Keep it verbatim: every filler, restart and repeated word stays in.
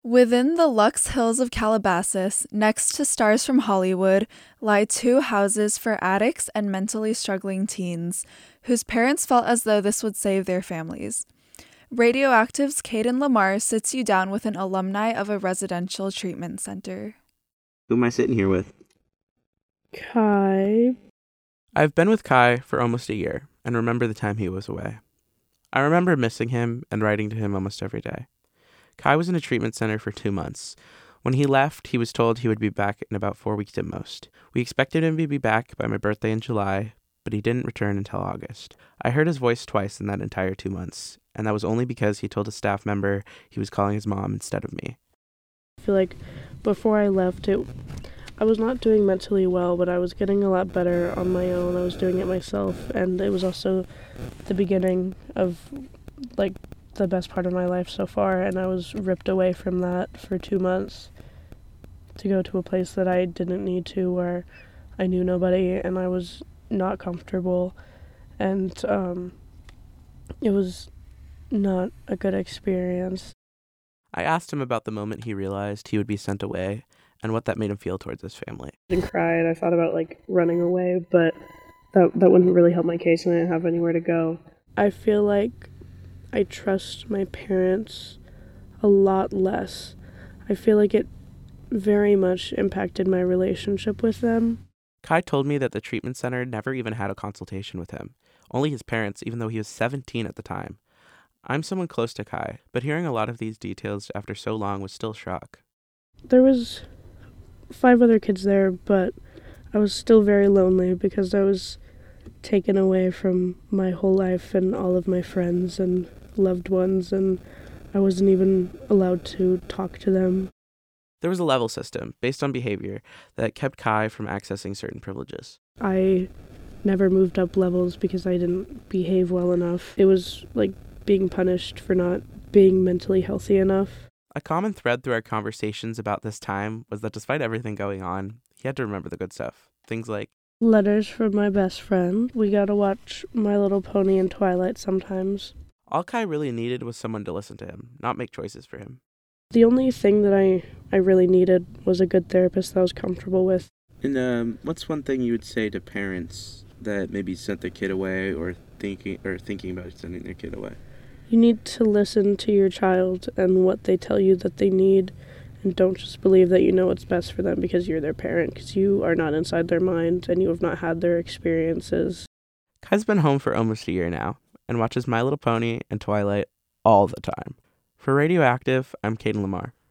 Within the Lux Hills of Calabasas, next to Stars from Hollywood, lie two houses for addicts and mentally struggling teens, whose parents felt as though this would save their families. Radioactive's Caden Lamar sits you down with an alumni of a residential treatment center. Who am I sitting here with? Kai. I've been with Kai for almost a year and remember the time he was away. I remember missing him and writing to him almost every day. Kai was in a treatment center for two months. When he left, he was told he would be back in about four weeks at most. We expected him to be back by my birthday in July, but he didn't return until August. I heard his voice twice in that entire two months, and that was only because he told a staff member he was calling his mom instead of me. I feel like before I left, it, I was not doing mentally well, but I was getting a lot better on my own. I was doing it myself, and it was also the beginning of, like, the best part of my life so far, and I was ripped away from that for two months to go to a place that I didn't need to, where I knew nobody and I was not comfortable, and um, it was not a good experience. I asked him about the moment he realized he would be sent away and what that made him feel towards his family. I cried. I thought about like running away, but that that wouldn't really help my case, and I didn't have anywhere to go. I feel like I trust my parents a lot less. I feel like it very much impacted my relationship with them. Kai told me that the treatment center never even had a consultation with him, only his parents, even though he was seventeen at the time. I'm someone close to Kai, but hearing a lot of these details after so long was still shock. There was five other kids there, but I was still very lonely because I was taken away from my whole life and all of my friends and loved ones, and I wasn't even allowed to talk to them. There was a level system based on behavior that kept Kai from accessing certain privileges. I never moved up levels because I didn't behave well enough. It was like being punished for not being mentally healthy enough. A common thread through our conversations about this time was that despite everything going on, he had to remember the good stuff. Things like letters from my best friend. We gotta watch My Little Pony and Twilight sometimes. All Kai really needed was someone to listen to him, not make choices for him. The only thing that I, I really needed was a good therapist that I was comfortable with. And um, what's one thing you would say to parents that maybe sent their kid away or thinking or thinking about sending their kid away? You need to listen to your child and what they tell you that they need, and don't just believe that you know what's best for them because you're their parent, because you are not inside their mind and you have not had their experiences. Kai's been home for almost a year now and watches My Little Pony and Twilight all the time. For Radioactive, I'm Caden Lamar.